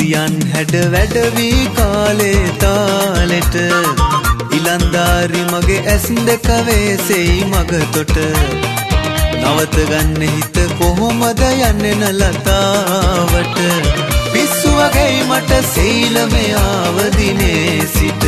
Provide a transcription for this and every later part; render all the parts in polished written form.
ලමිසියන් හැඩ වැඩවී කාලේ තාලෙට ඉලන්දාරි මගේ ඇස් දෙක වේසෙයි මගතොට නවත ගන්න හිත කොහොමද යන්නේ නලතාවට පිස්සු වගේ මට සීලමේ ආව දිනේ සිට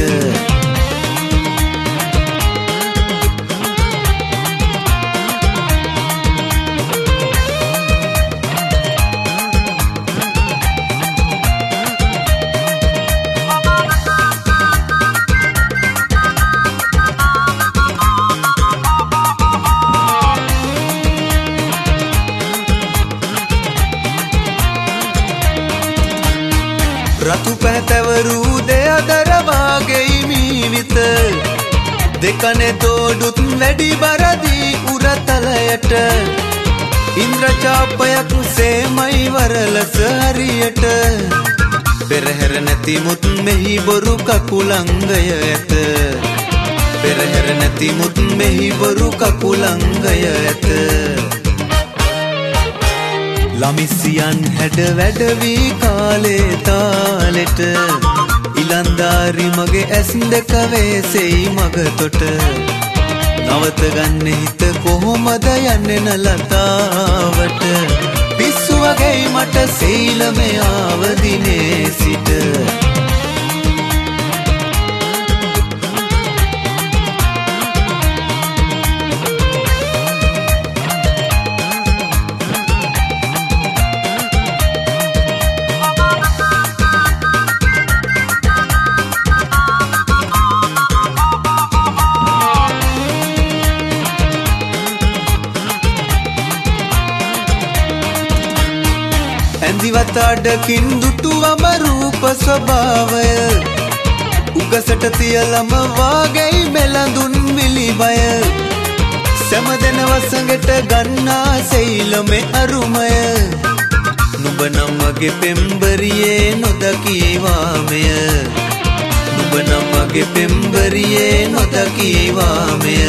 රතු පැහැතවරු දෙයදර වාගේ මීවිත දෙකනේ තෝඩුත් වැඩි බරදී උරතලයට ඉන්ද්‍රචාපයක් සේමයි වරලස හරියට පෙරහැර නැති මුත් මෙහි බොරු කකුලංගය ඇත පෙරහැර නැති මුත් මෙහි බොරු කකුලංගය ඇත ලමිසියන් හැඩ වැඩවී කාලේ තාලෙට ඉලන්දාරි මගේ ඇස් දෙක වේසෙයි මගතොට නවත ගන්න හිත කොහොමද යන්නේ නලතාවට පිස්සු වගේ මට සීලමේ ආව දිනේ සිට ඇඳිවතඩකින් දුටුවම රූප ස්වභාවය උගසට තියලම වාගෙයි මෙලඳුන් මිලිබය සැමදෙන වසඟට ගන්නා සෙයිලමේ අරුමය නුඹ නම් මගේ පෙම්බරියේ නොදකීවාමය නුඹ නම් මගේ පෙම්බරියේ නොදකීවාමය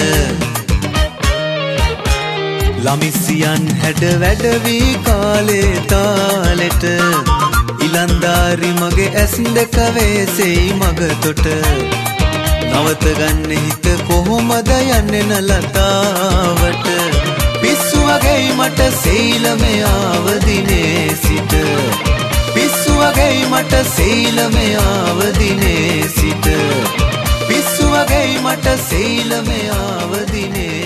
ලමිසියන් හැඩ වැඩවී කාලේ තාලෙට ඉලන්දාරි මගේ ඇස් දෙක වේසෙයි මගතොට නවත ගන්න හිත කොහොමද යන්නේ නලතාවට පිස්සු වගේ මට සීලමේ ආව දිනේ සිට පිස්සු වගේ මට සීලමේ ආව දිනේ සිට පිස්සු වගේ මට සීලමේ ආව දිනේ